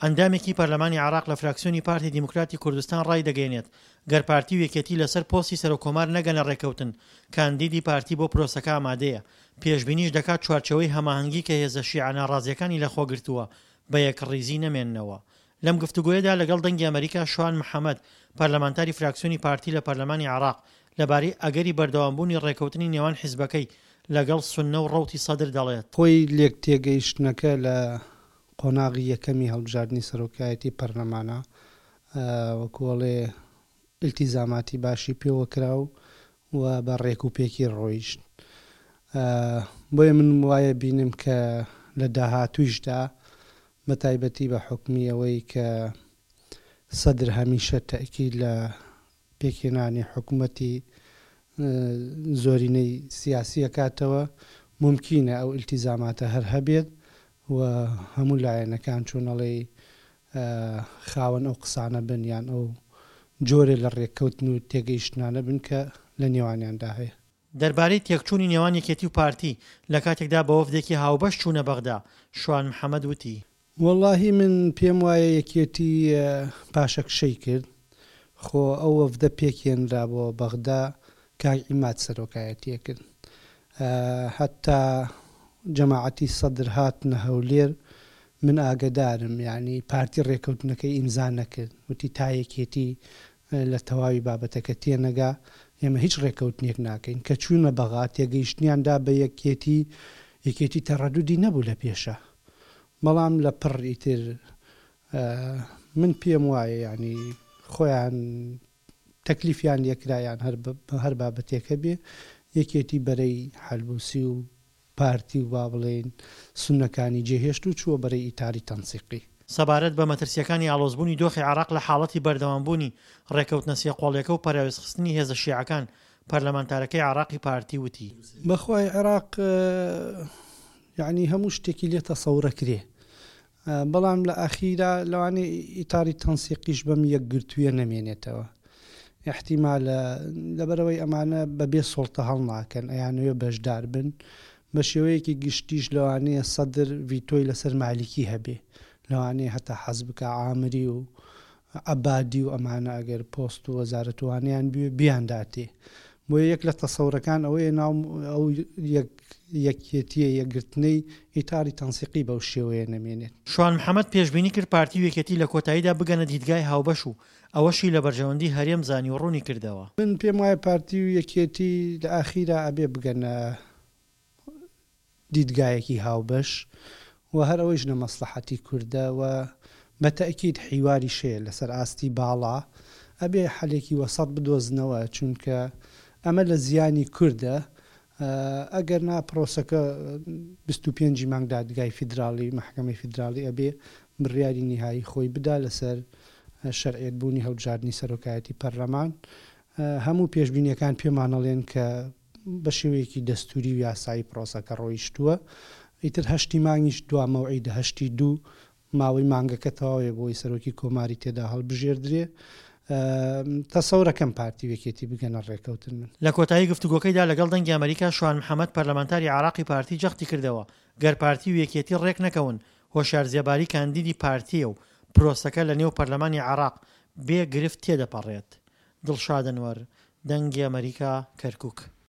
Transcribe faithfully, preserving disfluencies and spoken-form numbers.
ئەندامێکی پەرلەمانی عێراق لە فراکسیۆنی پارتی دیموکراتی کوردستان ڕای دەگەێنێت گەر پارتی و یەکێتی لەسەر پۆستی سەرۆکۆمار نەگەنە ڕێکەوتن کاندیدی پارتی بۆ پرۆسەکە ئامادەیە. پێشبینیش دەکات چوارچەوەی هەماهەنگی کە هێزە شیعە ناڕازیەکانی لەخۆگرتووە بە یەکڕیزی نەمێننەوە. لەم گفتوگۆیەدا لەگەڵ دەنگی ئەمریکا شوان محەممەد پەرلەمانتاری فراکسیۆنی پارتی لە پەرلەمانی عێراق لەبارەی ئەگەری بەردەوامبوونی ڕێکەوتنی نێوان حیزبەکەی لەگەڵ سوننە و ڕەوتی سەدر دەڵێت. خۆی لێک تێگەیشتنەکە لە قۆناغی یەکەمی هەڵبژاردننی سەرۆکایەتی پەرلەمانە وەکوڵێ ئیلتیزاماتی باشی پێوە کرا و و بە ڕێک و پێکی ڕۆیشت. بۆیە من وایە بینم کە لە داهاتوویشدا بە تایبەتی بە حکمی ئەوەی کە سەدر هەمیشە تەئکید لە پێکهێنانی حکوومەتی زۆرینەی سیاسی ئەکاتەوە ممکینە ئەو ئیلتیزاماتە هەر هەبێت و هەموو لایەنەکان چۆنەڵێ خاوەن ئەو قسانە بن یان ئەو جۆرێ لە ڕێککەوتن و تێگەیشتنانە بن کە لە نێوانیاندا هەیە. دەربارەی تێکچوونی نێوان یەکێتی و پارتی لە کاتێکدا بە وەفدێکی هاوبەش چوونە بەغدا شوان محەممەد وتی وەڵڵاهی من پێم وایە یەکێتی پاشەکشەی کرد خۆ ئەو وەفدە پێکێنرا بۆ بەغدا کاک عیماد سەرۆکایەتیە کرد. هەتا جەماعەتی سەدر هاتنە هەولێر من ئاگدارم یعنی پارتی ڕێکەوتنەکەی ئیمزا نەکرد وتی تا یەکێتی لە تەواوی بابەتەکە تێنەگا ئێمە هیچ ڕێکەوتنێک ناکەین کە چوونە بەغا تێگەیشتنیاندا بە یەکێتی یەکێتی تەڕەدودی نەبوو لە پێشە بەڵام لە پڕی تر من پێم وایە ینی خۆیان تەکلیفیان یەکرایان هەر بابەتێکە بێ یەکێتی بەرەی حەلبوسی و پارتی و با بڵێن سونەکانی جێهێشت و چووە بەرەی ئیتاری تەنسیقی. سەبارەت بە مەترسیەکانی ئاڵۆزبوونی دۆخی عێراق لە حاڵەتی بەردەوامبوونی ڕێکەوتنە سێقۆڵیەکە و پەراوێزخستنی هێزە شیعەکان پەرلەمانتارەکەی عێراقی پارتی وتی بەخوای عێراق یعنی هەموو شتێکی لێ تەسەورە کرێ بەڵام لە ئەخیرا لەوانەیە ئیتاری تەنسیقیش بەم یەکگرتوویە نەمێنێتەوە. احتیمالە لەبەرەوەی ئەمانە بەبێ سوڵتە هەڵ ناکەن ئەیانەوێ بەشدار بن بە شێوەیەکی گشتیش لەوانەیە سەدر ڤیتۆی لەسەر مالیکی هەبێ لەوانەیە هەتا حەز بکە عامری و عەبادی و ئەمانە ئەگەر پۆست و وەزارەتوانیان بێ بیانداتێ. بۆ یەک لە تەسەورەکان ئەوەیە ناو ئەو یەکێتیە یەکگرتنەی ئیتاری تەنسیقی بەو شێوەیە نەمێنێت. شوان محەممەد پێشبینی کرد پارتی و یەکێتی لە کۆتاییدا بگەنە دیدگای هاوبەش و ئەوەشی لە بەرژەوەندی هەرێم زانی و ڕوونی کردەوە. من پێم وایە پارتی و یەکێتی لە ئاخیرا ئەبێ بگەنە دیدگایەکی هاوبەش و هەر ئەوەیش لە مەسلحەتی کوردە و بە تەئکید حیواری شەیە لەسەر ئاستی باڵا ئەبێ حەلێکی وەسەط بدۆزنەوە چونکە ئەمە لە زیانی کوردە ئەگەر نا پرۆسەکە بیست و پێنجی مانگ دادگای فیدراڵی مەحکەمەی فیدراڵی ئەبێ بڕیاری نیهایی خۆی بدا لەسەر شەرعیەتبوونی هەڵبژاردننی سەرۆکایەتی پەرلەمان. هەموو پێشبینیەکان پێمانەڵێن کە بە شێوەیەکی دەستوری و یاسایی پرۆسەکە ڕۆیشتووە ئیتر هەشتی مانگیش دوا مەوعیدە هەشتی دوو ماوەی مانگەکە تەواوێ بۆی سەرۆکی کۆماری تێدا هەڵبژێردرێ. تەسەورەکەم پارتی وەکێتی بگەنە ڕێکەوتن. من لە کۆتایی گفتوگۆکەیدا لەگەڵ دەنگی ئەمریکا شوان محەممەد پەرلەمانتاری عێراقی پارتی جەختی کردەوە گەر پارتی و یەکێتی ڕێک نەکەون هۆشیارزیێباری کاندیدی پارتیە و پرۆسەکە لە نێو پەرلەمانی عێراق بێ گرفت تێدەپەڕێت. دڵشاد ئەنوەر، دەنگی ئەمریکا، کەرکووک.